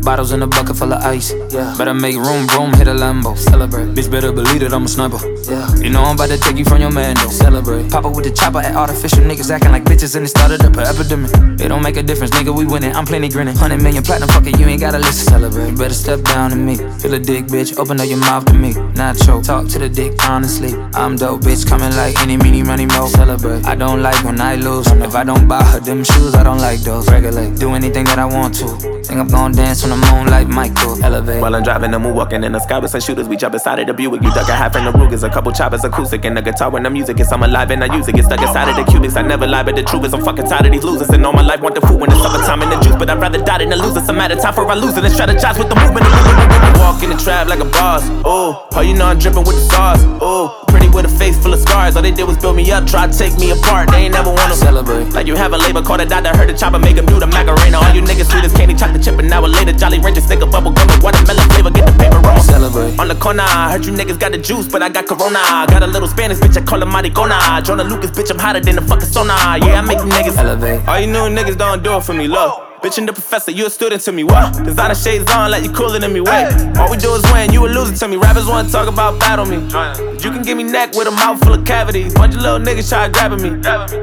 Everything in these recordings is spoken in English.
Bottles in a bucket full of ice. Yeah. Better make room, hit a Lambo. Celebrate. Bitch, better believe that I'm a sniper. Yeah. You know I'm about to take you from your man, though. Celebrate. Pop up with the chopper at artificial niggas acting like bitches and it started up an epidemic. It don't make a difference, nigga, we winning. I'm plenty grinning. 100 million platinum, fuck it, you ain't gotta listen. Celebrate. You better step down to me. Feel a dick, bitch, open up your mouth to me. Nacho, talk to the dick honestly. I'm dope, bitch, coming like any, meeny, money, mo. Celebrate. I don't like when I lose. If I don't buy her them shoes, I don't like those. Regulate. Do anything that I want to. Think I'm gon' dance on the moon like Michael. Elevate. While I'm driving, I'm walking in the sky with some shooters. We jump inside of the Buick. You duck a half in the Rugers. A couple choppers, acoustic, and the guitar when the music is. I'm alive and I use it. Get stuck inside of the cubics. I never lie, but the truth is I'm fucking tired of these losers. And all my life want the food when it's summertime in the juice. But I'd rather die than lose it. Some matter time for I lose it and strategize with the movement. Walk in the trap like a boss. Oh, you know I'm dripping with the sauce. Oh, pretty with a face full of scars. All they did was build me up, try to take me apart. They ain't never wanna celebrate. Like you have a labor, call the doctor, heard the chopper, make him do the Macarena. All you niggas sweet as candy, chocolate chip, an hour later, Jolly Rancher, stick a bubble gum with watermelon flavor, get the paper roll. Celebrate. On the corner, I heard you niggas got the juice, but I got Corona. Got a little Spanish bitch, I call her Maricona. Jonah Lucas, bitch, I'm hotter than the fucking sauna. Yeah, I make you niggas elevate. All you new niggas don't do it for me, look. Bitch and the professor, you a student to me, what? Designer shades on like you cooler than me, wait. All we do is win, you a loser to me. Rappers wanna talk about battle me. You can give me neck with a mouth full of cavities. Bunch of little niggas try grabbing me.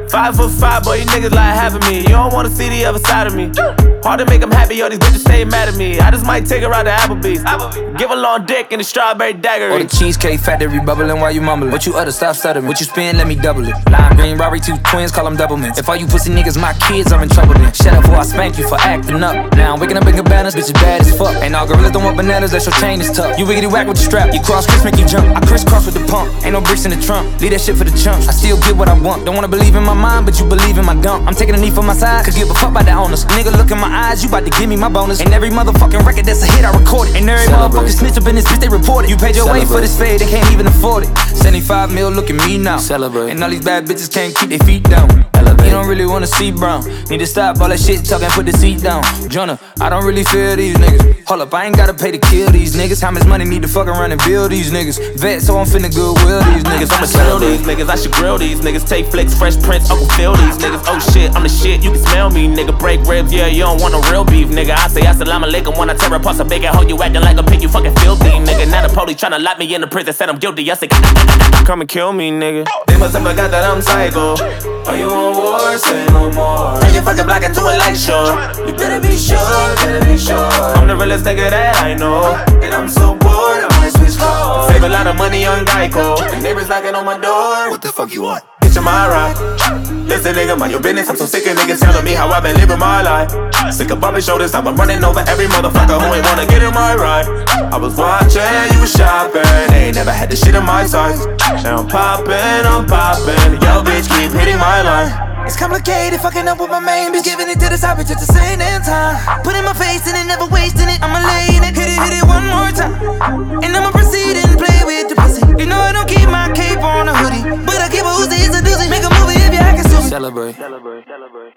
5'5", boy, you niggas like having me. You don't wanna see the other side of me. Hard to make them happy, all these bitches stay mad at me. I just might take her out to Applebee's. Give a long dick and a strawberry dagger. Or the cheesecake factory bubbling while you mumbling. What you utter, stop stuttering. What you spin, let me double it. Lime green, Robbery, two twins, call them double mints. If all you pussy niggas my kids, I'm in trouble then. Shut up before I spank you for acting up. Now I'm waking up in cabanas, bitch is bad as fuck. Ain't all gorillas don't want bananas, that your chain is tough. You wiggity whack with the strap, you cross Chris, make you jump. I crisscross with the pump, ain't no bricks in the trunk. Leave that shit for the chumps, I still get what I want. Don't wanna believe in my mind, but you believe in my dump. I'm taking a knee for my side, could give a fuck about the owners. Nigga look in my eyes, you bout to give me my bonus. And every motherfucking record that's a hit, I record it. And every motherfucking snitch up in this bitch, they report it. You paid your way for this fade, they can't even afford it. 75 mil, look at me now. Celebrate. And all these bad bitches can't keep their feet down. Elevate. You don't really wanna see brown. Need to stop all that shit talking, put the seat down. Jonah, I don't really feel these niggas. Hold up, I ain't gotta pay to kill these niggas. How much money need to fuck around and build these niggas? Vet, so I'm finna goodwill these niggas. I'ma kill these niggas, I should grill these niggas. Take flicks, Fresh Prince, Uncle Phil these niggas. Oh shit, I'm the shit, you can smell me, nigga. Break ribs, yeah, you don't want no real beef, nigga. I say assalamu alaikum when I tear apart some bacon. Hoe, you acting like a pig, you fucking filthy, nigga. Now the police tryna lock me in the prison, said I'm guilty. I say, come and kill me, nigga. They must have forgot that I'm psycho. Are you on war? Say no more. Turn your fucking block into a light show. You better be sure, better be sure. I'm the realest nigga that I know. And I'm so bored, I might switch clothes. Save a lot of money on Geico. The neighbors knocking on my door. What the fuck you want? Picture my ride. Listen, nigga, mind your business. I'm so sick of niggas telling me how I've been living my life. Sick of bumping shoulders, I've been running over every motherfucker who ain't wanna get in my ride. I was watching, you was shopping. They ain't never had this shit in my size. Now I'm popping. Yo, bitch, keep hitting my line. It's complicated, fucking up with my main bitch. Giving it to the side bitch at the same damn time. Putting my face in it, never wasting it. I'ma lay in it, hit it one more time. And I'ma proceed and play with the pussy. You know I don't keep my cape on a hoodie, but I keep a Uzi, it's a doozy. Make a movie if you act a suit. Celebrate.